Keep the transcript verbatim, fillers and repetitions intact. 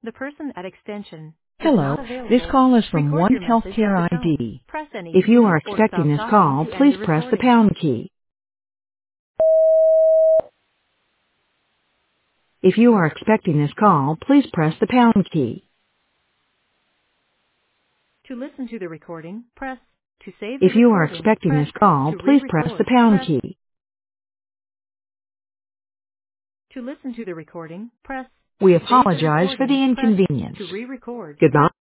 The person at extension is Hello, not this available. call is from Record One your message at the Healthcare tone. I D. Press any If you key are or expecting stop this talking call, to end please the press the recording. pound key. If you are expecting this call, please press the pound key. To listen to the recording, press. To save the If you are recording, expecting press. this call, To please press the re-record, pound press. key. To listen to the recording, press. We To save the apologize for the recording, press. inconvenience. To re-record, Goodbye.